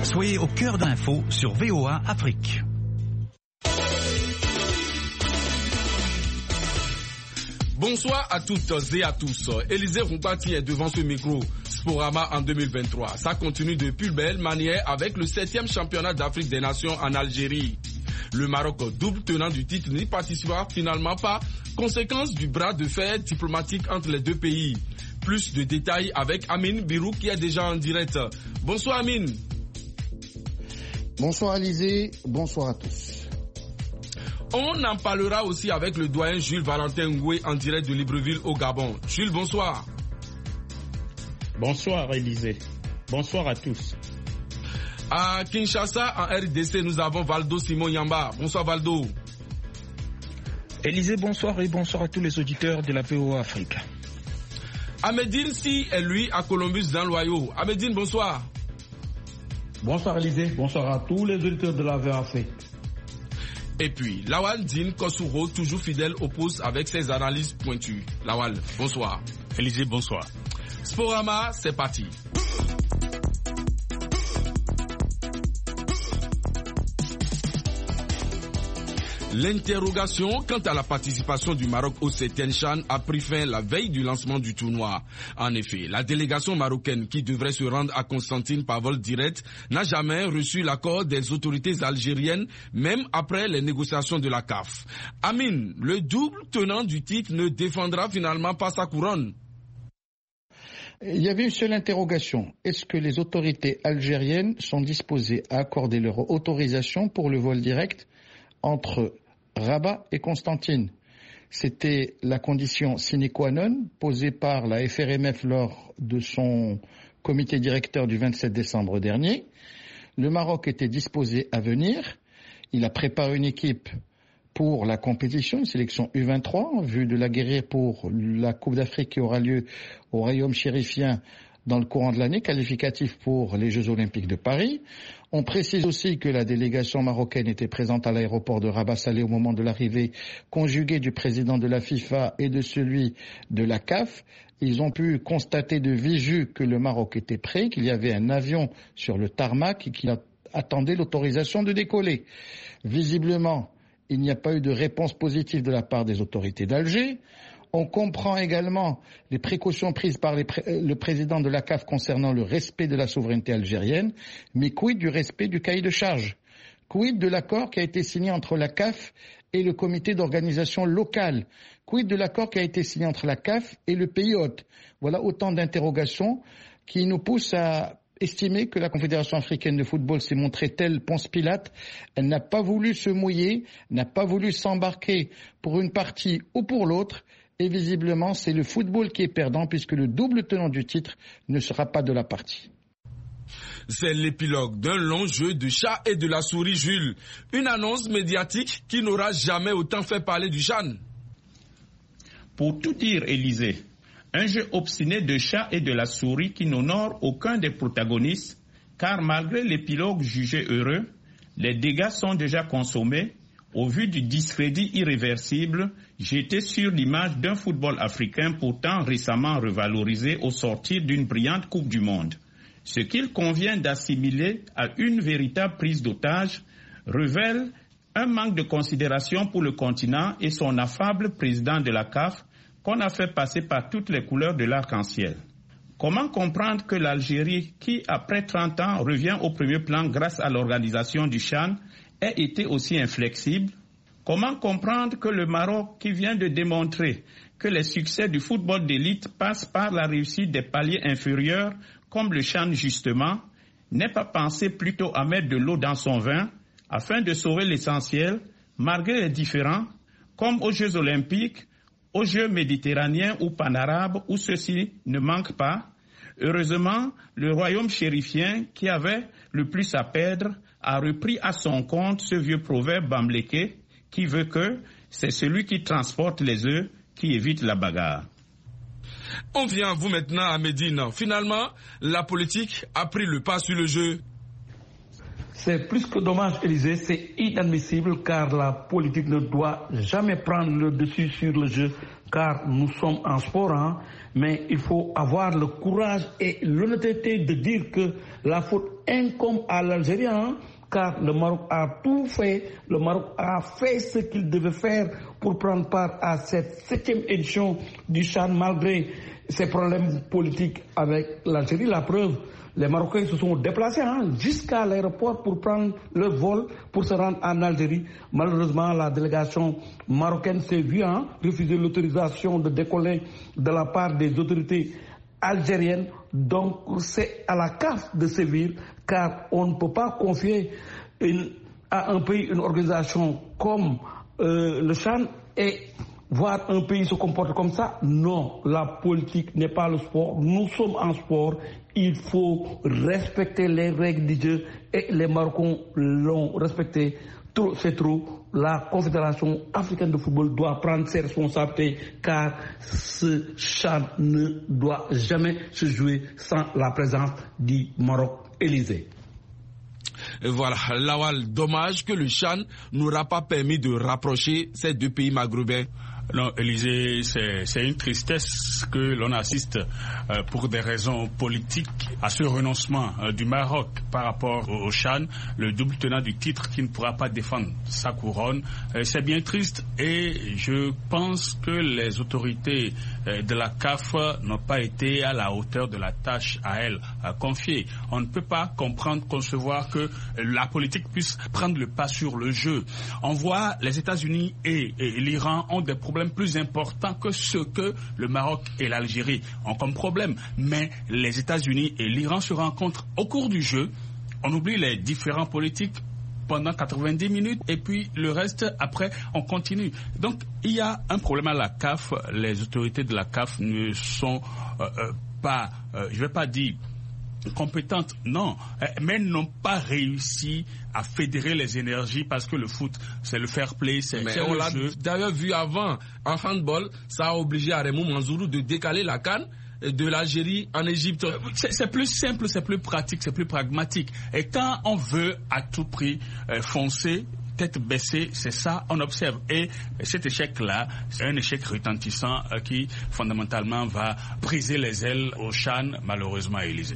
Soyez au cœur de l'info sur VOA Afrique. Bonsoir à toutes et à tous. Élisée Roubati est devant ce micro. Sporama en 2023. Ça continue de plus belle manière avec le 7e championnat d'Afrique des Nations en Algérie. Le Maroc, double tenant du titre, n'y participera finalement pas, conséquence du bras de fer diplomatique entre les deux pays. Plus de détails avec Amine Birou qui est déjà en direct. Bonsoir Amine. Bonsoir Élisée, bonsoir à tous. On en parlera aussi avec le doyen Jules Valentin Ngoué en direct de Libreville au Gabon. Jules, bonsoir. Bonsoir Élisée. Bonsoir à tous. À Kinshasa, en RDC, nous avons Valdo Simon Yamba. Bonsoir Valdo. Élisée, bonsoir et bonsoir à tous les auditeurs de la VOA Afrique. Ahmedine Si est lui à Columbus dans l'Ohio. Ahmedine, bonsoir. Bonsoir Élisée, bonsoir à tous les auditeurs de la VOA Afrique. Et puis, Lawal Din Kosuro, toujours fidèle au poste avec ses analyses pointues. Lawal, bonsoir. Élisée, bonsoir. Sporama, c'est parti. L'interrogation quant à la participation du Maroc au 7e CHAN a pris fin la veille du lancement du tournoi. En effet, la délégation marocaine qui devrait se rendre à Constantine par vol direct n'a jamais reçu l'accord des autorités algériennes, même après les négociations de la CAF. Amine, le double tenant du titre ne défendra finalement pas sa couronne. Il y avait une seule interrogation. Est-ce que les autorités algériennes sont disposées à accorder leur autorisation pour le vol direct entre Rabat et Constantine? C'était la condition sine qua non posée par la FRMF lors de son comité directeur du 27 décembre dernier. Le Maroc était disposé à venir. Il a préparé une équipe pour la compétition, une sélection U23, en vue de la guérir pour la Coupe d'Afrique qui aura lieu au Royaume chérifien dans le courant de l'année, qualificatif pour les Jeux Olympiques de Paris. On précise aussi que la délégation marocaine était présente à l'aéroport de Rabat-Salé au moment de l'arrivée conjuguée du président de la FIFA et de celui de la CAF. Ils ont pu constater de visu que le Maroc était prêt, qu'il y avait un avion sur le tarmac et qu'il attendait l'autorisation de décoller. Visiblement, il n'y a pas eu de réponse positive de la part des autorités d'Alger. On comprend également les précautions prises par le président de la CAF concernant le respect de la souveraineté algérienne, mais quid du respect du cahier de charge? Quid de l'accord qui a été signé entre la CAF et le comité d'organisation locale? Quid de l'accord qui a été signé entre la CAF et le pays hôte? Voilà autant d'interrogations qui nous poussent à estimer que la Confédération africaine de football s'est montrée telle Ponce Pilate. Elle n'a pas voulu se mouiller, n'a pas voulu s'embarquer pour une partie ou pour l'autre. Et visiblement, c'est le football qui est perdant puisque le double tenant du titre ne sera pas de la partie. C'est l'épilogue d'un long jeu de chat et de la souris, Jules. Une annonce médiatique qui n'aura jamais autant fait parler du CHAN. Pour tout dire, Élisée, un jeu obstiné de chat et de la souris qui n'honore aucun des protagonistes, car malgré l'épilogue jugé heureux, les dégâts sont déjà consommés au vu du discrédit irréversible jeté sur l'image d'un football africain pourtant récemment revalorisé au sortir d'une brillante Coupe du Monde. Ce qu'il convient d'assimiler à une véritable prise d'otage révèle un manque de considération pour le continent et son affable président de la CAF qu'on a fait passer par toutes les couleurs de l'arc-en-ciel. Comment comprendre que l'Algérie, qui après 30 ans revient au premier plan grâce à l'organisation du CHAN, ait été aussi inflexible? Comment comprendre que le Maroc, qui vient de démontrer que les succès du football d'élite passent par la réussite des paliers inférieurs, comme le CHAN justement, n'ait pas pensé plutôt à mettre de l'eau dans son vin afin de sauver l'essentiel, malgré les différends, comme aux Jeux Olympiques, aux Jeux méditerranéens ou panarabes où ceux-ci ne manquent pas? Heureusement, le royaume chérifien, qui avait le plus à perdre, a repris à son compte ce vieux proverbe bamléké qui veut que c'est celui qui transporte les œufs qui évite la bagarre. On vient à vous maintenant à Médine. Finalement, la politique a pris le pas sur le jeu. C'est plus que dommage, Élysée, c'est inadmissible car la politique ne doit jamais prendre le dessus sur le jeu car nous sommes en sport, mais il faut avoir le courage et l'honnêteté de dire que la faute incombe à l'Algérie, car le Maroc a tout fait, le Maroc a fait ce qu'il devait faire pour prendre part à cette 7e édition du CHAN malgré ses problèmes politiques avec l'Algérie. La preuve, les Marocains se sont déplacés jusqu'à l'aéroport pour prendre le vol pour se rendre en Algérie. Malheureusement, la délégation marocaine s'est vue refuser l'autorisation de décoller de la part des autorités algériennes. Donc c'est à la CAF de sévir car on ne peut pas confier à un pays une organisation comme le CHAN et voir un pays se comporter comme ça. Non, la politique n'est pas le sport. Nous sommes en sport. Il faut respecter les règles du jeu et les Marocains l'ont respecté. C'est trop. La Confédération africaine de football doit prendre ses responsabilités car ce CHAN ne doit jamais se jouer sans la présence du Maroc. Élysée. Et voilà, Lawal, dommage que le CHAN n'aura pas permis de rapprocher ces deux pays maghrébins. Non, Élysée, c'est une tristesse que l'on assiste pour des raisons politiques à ce renoncement du Maroc par rapport au CHAN, le double tenant du titre qui ne pourra pas défendre sa couronne. C'est bien triste et je pense que les autorités de la CAF n'ont pas été à la hauteur de la tâche à elles confiée. On ne peut pas comprendre, concevoir que la politique puisse prendre le pas sur le jeu. On voit les États-Unis et l'Iran ont des problèmes plus importants que ce que le Maroc et l'Algérie ont comme problème. Mais les États-Unis et l'Iran se rencontrent au cours du jeu. On oublie les différents politiques pendant 90 minutes et puis le reste, après, on continue. Donc, il y a un problème à la CAF. Les autorités de la CAF ne sont pas, je ne vais pas dire compétentes, non, mais n'ont pas réussi à fédérer les énergies parce que le foot, c'est le fair play, c'est le on l'a jeu. D'ailleurs vu avant, en handball, ça a obligé Aremou Manzourou de décaler la CAN de l'Algérie en Égypte. C'est plus simple, c'est plus pratique, c'est plus pragmatique. Et quand on veut à tout prix foncer, tête baissée, c'est ça, on observe. Et cet échec-là, c'est un échec retentissant qui, fondamentalement, va briser les ailes au CHAN, malheureusement, à Élysée.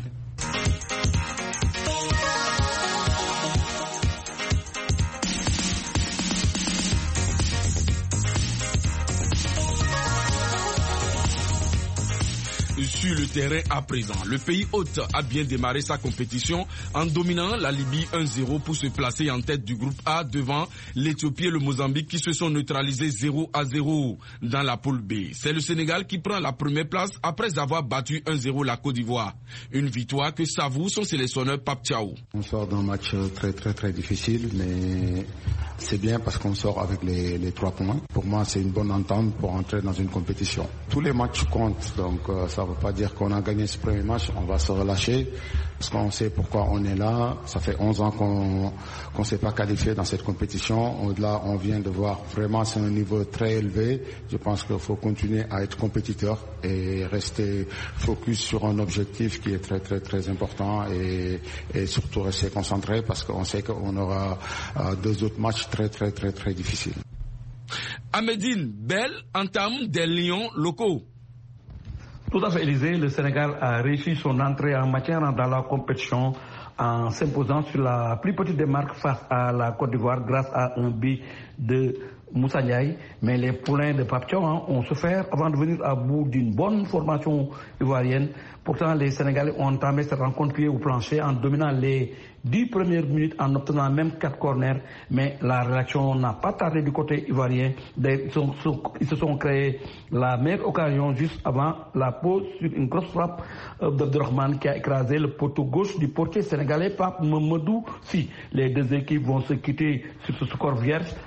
Sur le terrain à présent, le pays hôte a bien démarré sa compétition en dominant la Libye 1-0 pour se placer en tête du groupe A devant l'Éthiopie et le Mozambique qui se sont neutralisés 0-0 dans la poule B. C'est le Sénégal qui prend la première place après avoir battu 1-0 la Côte d'Ivoire. Une victoire que savoure son sélectionneur Pape Thiaw. On sort d'un match très difficile, mais c'est bien parce qu'on sort avec les 3 points. Pour moi, c'est une bonne entente pour entrer dans une compétition. Tous les matchs comptent, donc ça ne veut pas dire qu'on a gagné ce premier match, on va se relâcher parce qu'on sait pourquoi on est là. Ça fait 11 ans qu'on ne s'est pas qualifié dans cette compétition. Au-delà, on vient de voir vraiment c'est un niveau très élevé. Je pense qu'il faut continuer à être compétiteur et rester focus sur un objectif qui est très important et surtout rester concentré parce qu'on sait qu'on aura 2 autres matchs très difficiles. Ahmedine, belle entame des Lions locaux. Tout à fait, Élysée, le Sénégal a réussi son entrée en matière dans la compétition en s'imposant sur la plus petite des marques face à la Côte d'Ivoire grâce à un but de Moussa Ndiaye. Mais les poulains de Pape Thiaw ont souffert avant de venir à bout d'une bonne formation ivoirienne. Pourtant, les Sénégalais ont entamé cette rencontre pied au plancher en dominant les 10 premières minutes en obtenant même 4 corners. Mais la réaction n'a pas tardé du côté ivoirien. Ils se sont créés la meilleure occasion juste avant la pause sur une grosse frappe d'Abdelrahman qui a écrasé le poteau gauche du portier sénégalais Pape Mamadou Sy. Les deux équipes vont se quitter sur ce score vierge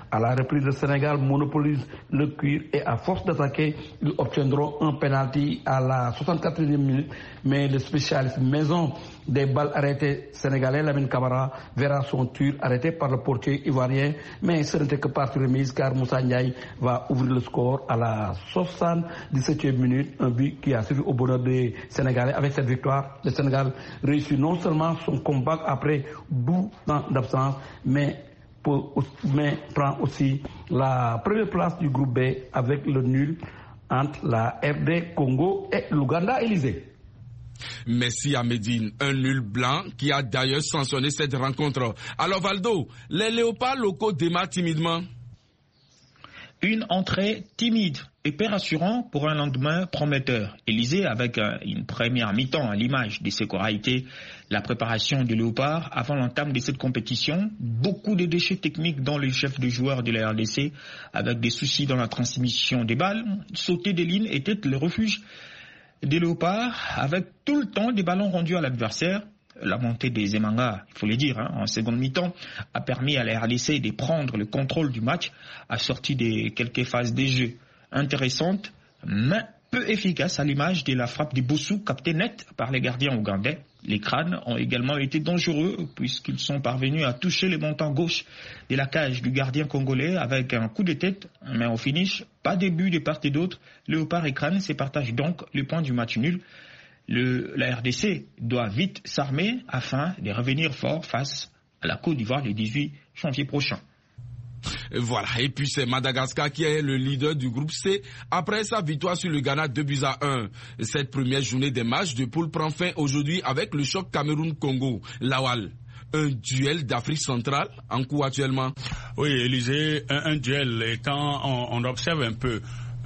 À la reprise, le Sénégal monopolise le cuir et à force d'attaquer, ils obtiendront un penalty à la 64e minute. Mais le spécialiste maison des balles arrêtées sénégalais, Lamine Camara, verra son tir arrêté par le portier ivoirien. Mais ce n'était que partie remise car Moussa Ndiaye va ouvrir le score à la 77e minute. Un but qui a suffi au bonheur des Sénégalais. Avec cette victoire, le Sénégal réussit non seulement son comeback après 12 ans d'absence, mais prend aussi la première place du groupe B avec le nul entre la RD Congo et l'Ouganda. Élysée. Merci à Médine, un nul blanc qui a d'ailleurs sanctionné cette rencontre. Alors Valdo, les léopards locaux démarrent timidement. Une entrée timide et peu rassurant pour un lendemain prometteur. Élysée avec une première mi-temps à l'image de ce qu'aura été la préparation du Léopard avant l'entame de cette compétition. Beaucoup de déchets techniques dans le chef de joueur de la RDC avec des soucis dans la transmission des balles. Sauter des lignes était le refuge des Léopards avec tout le temps des ballons rendus à l'adversaire. La montée des Zemanga, il faut le dire, en seconde mi-temps, a permis à la RDC de prendre le contrôle du match, assorti de quelques phases de jeu intéressantes, mais peu efficaces à l'image de la frappe de Bossou, captée net par les gardiens ougandais. Les crânes ont également été dangereux puisqu'ils sont parvenus à toucher le montant gauche de la cage du gardien congolais avec un coup de tête, mais au finish, pas de but de part et d'autre. Léopard et crâne se partagent donc le point du match nul. La RDC doit vite s'armer afin de revenir fort face à la Côte d'Ivoire le 18 janvier prochain. Voilà, et puis c'est Madagascar qui est le leader du groupe C après sa victoire sur le Ghana 2-1. Cette première journée des matchs de poule prend fin aujourd'hui avec le choc Cameroun-Congo. Lawal, un duel d'Afrique centrale en cours actuellement. Oui, Élysée, un duel, et quand on observe un peu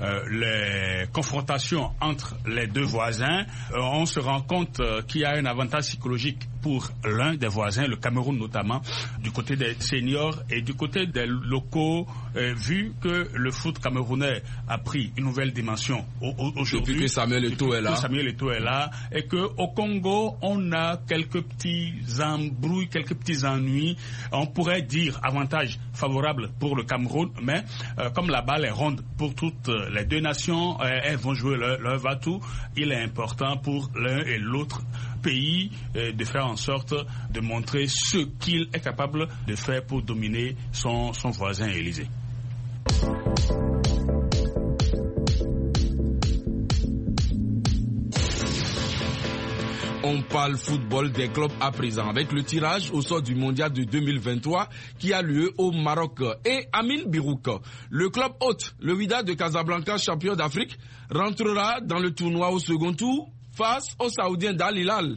les confrontations entre les deux voisins, on se rend compte qu'il y a un avantage psychologique pour l'un des voisins, le Cameroun notamment, du côté des seniors et du côté des locaux, vu que le foot camerounais a pris une nouvelle dimension aujourd'hui. Depuis que Samuel Eto'o est là. Et qu'au Congo, on a quelques petits embrouilles, quelques petits ennuis. On pourrait dire avantage favorable pour le Cameroun, mais comme la balle est ronde pour toutes les deux nations, elles vont jouer leur va-tout. Il est important pour l'un et l'autre pays de faire en sorte de montrer ce qu'il est capable de faire pour dominer son voisin Élysée. On parle football des clubs à présent avec le tirage au sort du mondial de 2023 qui a lieu au Maroc. Et Amin Birouk, le club hôte, le Wydad de Casablanca, champion d'Afrique, rentrera dans le tournoi au second tour face aux Saoudiens d'Al Hilal.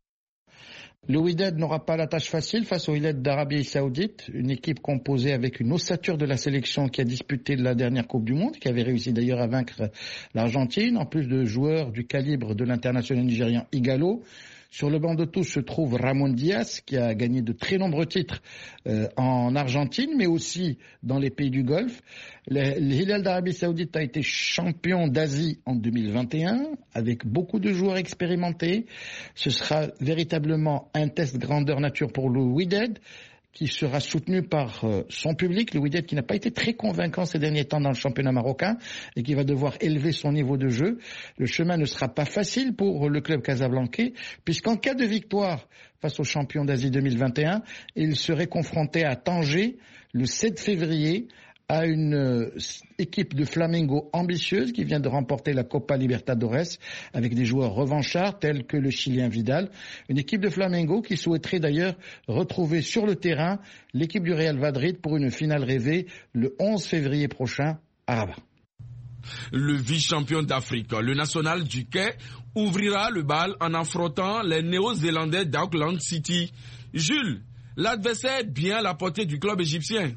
Le Wydad n'aura pas la tâche facile face au Hilal d'Arabie Saoudite, une équipe composée avec une ossature de la sélection qui a disputé la dernière Coupe du Monde, qui avait réussi d'ailleurs à vaincre l'Argentine, en plus de joueurs du calibre de l'international nigérian Igalo. Sur le banc de touche se trouve Ramon Diaz, qui a gagné de très nombreux titres en Argentine, mais aussi dans les pays du Golfe. L'Hilal d'Arabie Saoudite a été champion d'Asie en 2021, avec beaucoup de joueurs expérimentés. Ce sera véritablement un test grandeur nature pour le Wydad, qui sera soutenu par son public, le Wydad qui n'a pas été très convaincant ces derniers temps dans le championnat marocain et qui va devoir élever son niveau de jeu. Le chemin ne sera pas facile pour le club casablancais, puisqu'en cas de victoire face au champion d'Asie 2021, il serait confronté à Tanger le 7 février à une équipe de Flamengo ambitieuse qui vient de remporter la Copa Libertadores avec des joueurs revanchards tels que le Chilien Vidal. Une équipe de Flamengo qui souhaiterait d'ailleurs retrouver sur le terrain l'équipe du Real Madrid pour une finale rêvée le 11 février prochain à Rabat. Le vice-champion d'Afrique, le national du Quai, ouvrira le bal en affrontant les Néo-Zélandais d'Auckland City. Jules, l'adversaire est bien à la portée du club égyptien.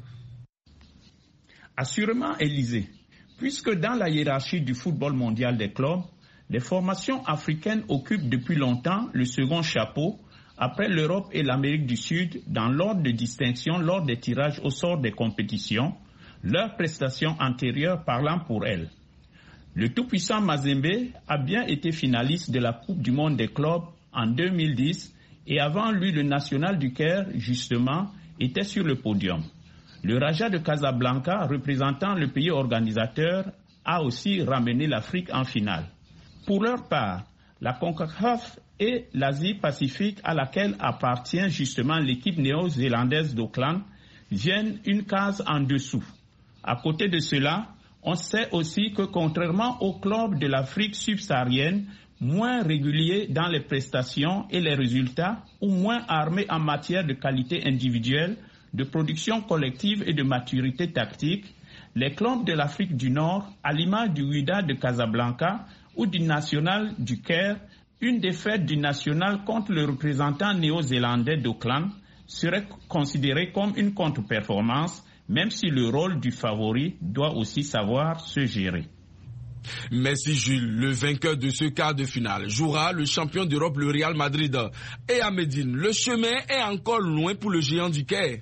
Assurément, Élysée, puisque dans la hiérarchie du football mondial des clubs, les formations africaines occupent depuis longtemps le second chapeau, après l'Europe et l'Amérique du Sud, dans l'ordre de distinction lors des tirages au sort des compétitions, leurs prestations antérieures parlant pour elles. Le tout-puissant Mazembe a bien été finaliste de la Coupe du monde des clubs en 2010 et avant lui le National du Caire, justement, était sur le podium. Le Raja de Casablanca, représentant le pays organisateur, a aussi ramené l'Afrique en finale. Pour leur part, la CONCACAF et l'Asie-Pacifique, à laquelle appartient justement l'équipe néo-zélandaise d'Auckland, viennent une case en dessous. À côté de cela, on sait aussi que contrairement aux clubs de l'Afrique subsaharienne, moins réguliers dans les prestations et les résultats, ou moins armés en matière de qualité individuelle, de production collective et de maturité tactique, les clubs de l'Afrique du Nord, à l'image du Wydad de Casablanca ou du National du Caire, une défaite du National contre le représentant néo-zélandais d'Auckland serait considérée comme une contre-performance, même si le rôle du favori doit aussi savoir se gérer. Merci Jules. Le vainqueur de ce quart de finale jouera le champion d'Europe, le Real Madrid. Et à Médine, le chemin est encore loin pour le géant du Caire.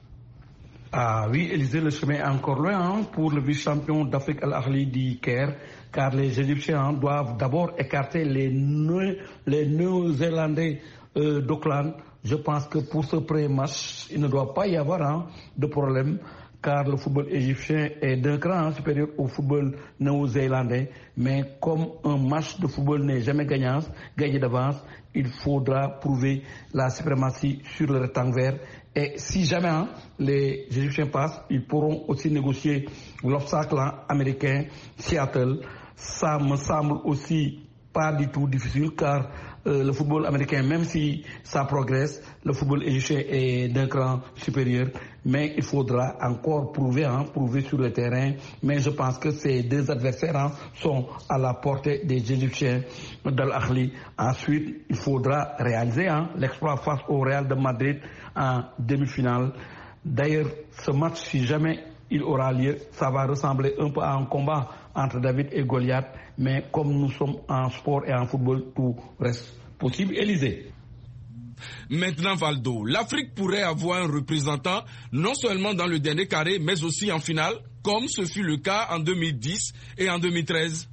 Ah oui, Élisée, le chemin est encore loin pour le vice-champion d'Afrique Al Ahly du Caire, car les Égyptiens doivent d'abord écarter les Néo-Zélandais d'Auckland. Je pense que pour ce premier match, il ne doit pas y avoir de problème, car le football égyptien est d'un cran supérieur au football néo-zélandais. Mais comme un match de football n'est jamais gagné d'avance, il faudra prouver la suprématie sur le rectangle vert. Et si jamais les Égyptiens passent, ils pourront aussi négocier l'obstacle américain Seattle. Ça me semble aussi pas du tout difficile, car le football américain, même si ça progresse, le football égyptien est d'un cran supérieur, mais il faudra encore prouver sur le terrain. Mais je pense que ces deux adversaires sont à la portée des Égyptiens d'Al Ahly. Ensuite, il faudra réaliser l'exploit face au Real de Madrid en demi-finale. D'ailleurs, ce match, si jamais il aura lieu, ça va ressembler un peu à un combat entre David et Goliath, mais comme nous sommes en sport et en football, tout reste possible. Élysée. Maintenant, Valdo, l'Afrique pourrait avoir un représentant non seulement dans le dernier carré, mais aussi en finale, comme ce fut le cas en 2010 et en 2013.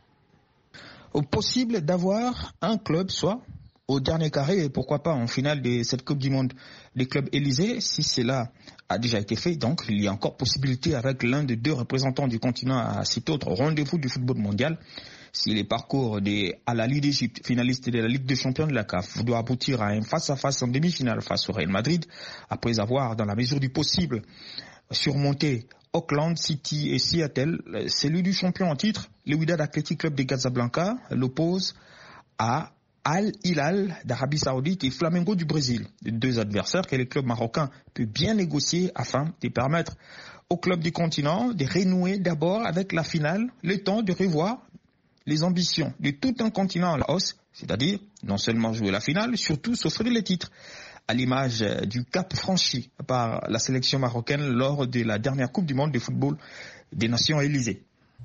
Possible d'avoir un club, soit au dernier carré, et pourquoi pas en finale de cette Coupe du Monde des clubs Élysée, si cela a déjà été fait. Donc, il y a encore possibilité avec l'un des deux représentants du continent à cet autre rendez-vous du football mondial. Si les parcours des Al Ahly d'Égypte, finalistes de la Ligue des champions de la CAF, doit aboutir à un face-à-face en demi-finale face au Real Madrid, après avoir, dans la mesure du possible, surmonté Auckland, City et Seattle, celui du champion en titre, le Wydad Athletic Club de Casablanca, l'oppose à Al Hilal d'Arabie Saoudite et Flamengo du Brésil, deux adversaires que le club marocain peut bien négocier afin de permettre au club du continent de renouer d'abord avec la finale, le temps de revoir les ambitions de tout un continent à la hausse, c'est-à-dire non seulement jouer la finale, surtout s'offrir les titres, à l'image du cap franchi par la sélection marocaine lors de la dernière Coupe du Monde de football des Nations Élysées.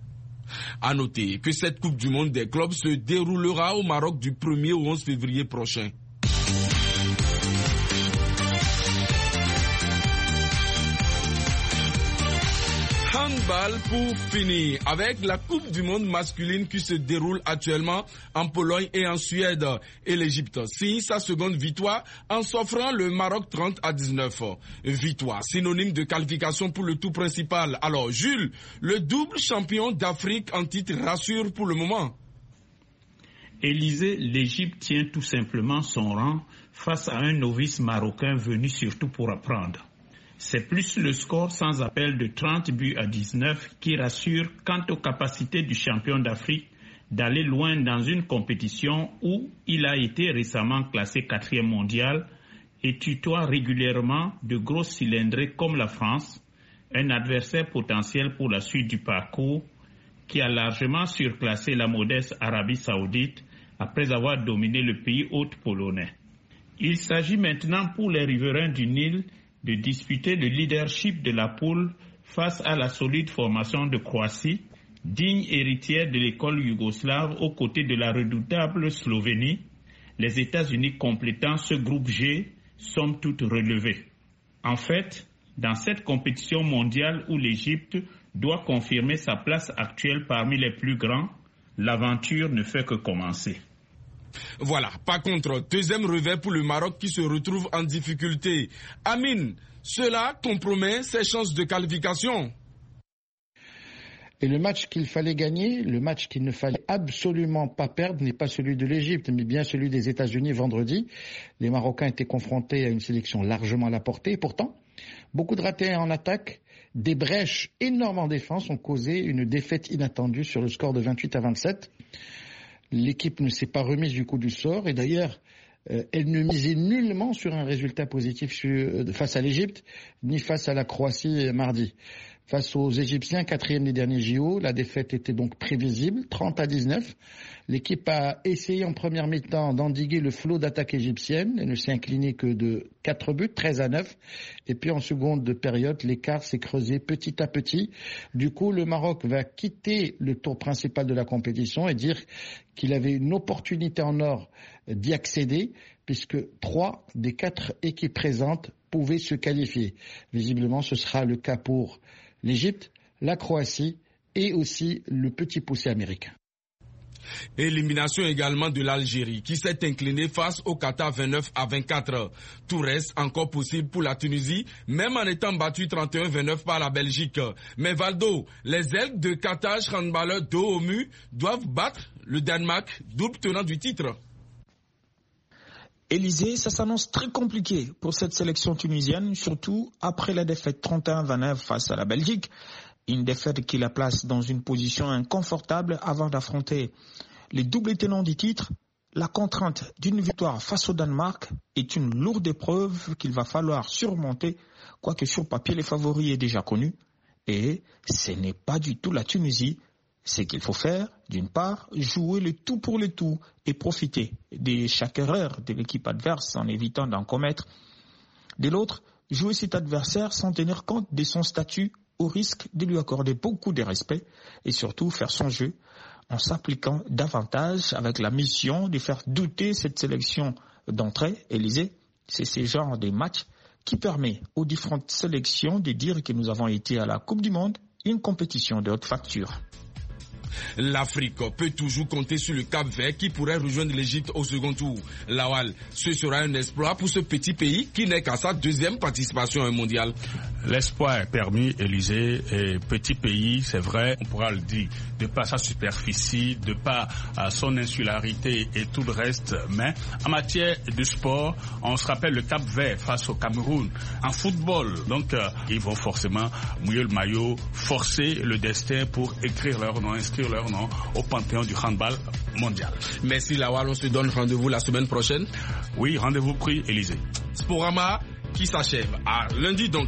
À noter que cette Coupe du Monde des clubs se déroulera au Maroc du 1er au 11 février prochain. Handball pour finir avec la Coupe du Monde masculine qui se déroule actuellement en Pologne et en Suède. Et l'Égypte signe sa seconde victoire en s'offrant le Maroc 30-19. Victoire synonyme de qualification pour le tour principal. Alors Jules, le double champion d'Afrique en titre rassure pour le moment. Élysée, l'Égypte tient tout simplement son rang face à un novice marocain venu surtout pour apprendre. C'est plus le score sans appel de 30-19 qui rassure quant aux capacités du champion d'Afrique d'aller loin dans une compétition où il a été récemment classé 4e mondial et tutoie régulièrement de gros cylindrés comme la France, un adversaire potentiel pour la suite du parcours qui a largement surclassé la modeste Arabie Saoudite après avoir dominé le pays hôte polonais. Il s'agit maintenant pour les riverains du Nil de disputer le leadership de la poule face à la solide formation de Croatie, digne héritière de l'école yougoslave aux côtés de la redoutable Slovénie, les États-Unis complétant ce groupe G, somme toute relevé. En fait, dans cette compétition mondiale où l'Égypte doit confirmer sa place actuelle parmi les plus grands, l'aventure ne fait que commencer. Voilà, par contre, deuxième revers pour le Maroc qui se retrouve en difficulté. Amine, cela compromet ses chances de qualification. Et le match qu'il fallait gagner, le match qu'il ne fallait absolument pas perdre, n'est pas celui de l'Égypte, mais bien celui des États-Unis vendredi. Les Marocains étaient confrontés à une sélection largement à la portée. Et pourtant, beaucoup de ratés en attaque, des brèches énormes en défense ont causé une défaite inattendue sur le score de 28-27. L'équipe ne s'est pas remise du coup du sort. Et d'ailleurs, elle ne misait nullement sur un résultat positif face à l'Égypte, ni face à la Croatie mardi. Face aux Égyptiens, 4e des derniers JO, la défaite était donc prévisible, 30-19. L'équipe a essayé en première mi-temps d'endiguer le flot d'attaque égyptienne. Elle ne s'est inclinée que de 4 buts, 13-9. Et puis en seconde période, l'écart s'est creusé petit à petit. Du coup, le Maroc va quitter le tour principal de la compétition et dire qu'il avait une opportunité en or d'y accéder, puisque 3 des 4 équipes présentes pouvaient se qualifier. Visiblement, ce sera le cas pour l'Égypte, la Croatie et aussi le petit poussé américain. Élimination également de l'Algérie qui s'est inclinée face au Qatar 29-24. Tout reste encore possible pour la Tunisie, même en étant battu 31-29 par la Belgique. Mais Valdo, les ailes de Qatar handballeurs dos au mur doivent battre le Danemark, double tenant du titre. Élysée, ça s'annonce très compliqué pour cette sélection tunisienne, surtout après la défaite 31-29 face à la Belgique. Une défaite qui la place dans une position inconfortable avant d'affronter les doubles tenants du titre. La contrainte d'une victoire face au Danemark est une lourde épreuve qu'il va falloir surmonter, quoique sur papier les favoris est déjà connu. Et ce n'est pas du tout la Tunisie. C'est qu'il faut faire, d'une part, jouer le tout pour le tout et profiter de chaque erreur de l'équipe adverse en évitant d'en commettre. De l'autre, jouer cet adversaire sans tenir compte de son statut au risque de lui accorder beaucoup de respect et surtout faire son jeu en s'appliquant davantage avec la mission de faire douter cette sélection d'entrée. Élysée, c'est ce genre de match qui permet aux différentes sélections de dire que nous avons été à la Coupe du Monde, une compétition de haute facture. L'Afrique peut toujours compter sur le Cap-Vert qui pourrait rejoindre l'Égypte au second tour. Lawal, ce sera un exploit pour ce petit pays qui n'est qu'à sa deuxième participation à un mondial. L'espoir est permis, Élysée, et petit pays, c'est vrai, on pourra le dire, de par sa superficie, de par son insularité et tout le reste, mais en matière de sport, on se rappelle le Cap-Vert face au Cameroun. En football, donc ils vont forcément mouiller le maillot, forcer le destin pour écrire leur nom, inscrire leur nom au panthéon du handball mondial. Merci Lawal, on se donne rendez-vous la semaine prochaine. Oui, rendez-vous pris, Élysée. Sporama qui s'achève à lundi donc.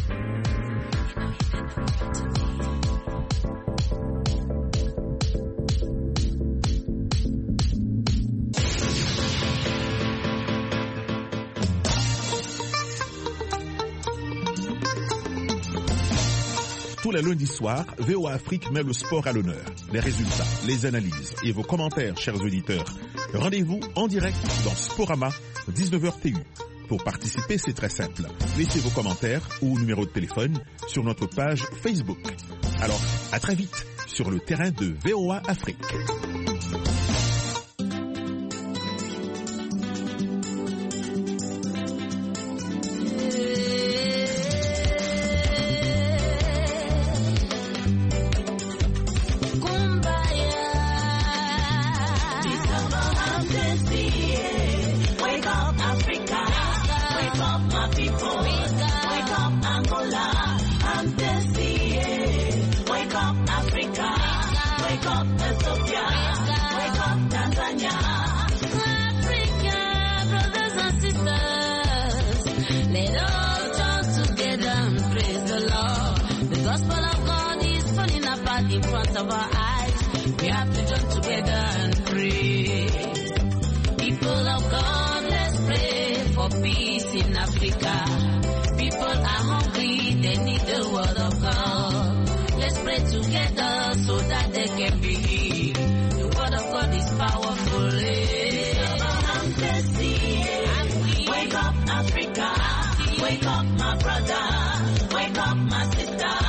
Tous les lundis soirs, VOA Afrique met le sport à l'honneur. Les résultats, les analyses et vos commentaires, chers auditeurs. Rendez-vous en direct dans Sporama, 19h TU. Pour participer, c'est très simple. Laissez vos commentaires ou numéro de téléphone sur notre page Facebook. Alors, à très vite sur le terrain de VOA Afrique. In front of our eyes, we have to join together and pray. People of God, let's pray for peace in Africa. People are hungry, they need the word of God. Let's pray together so that they can be healed. The word of God is powerful. Wake up, Africa. Wake up, my brother. Wake up, my sister.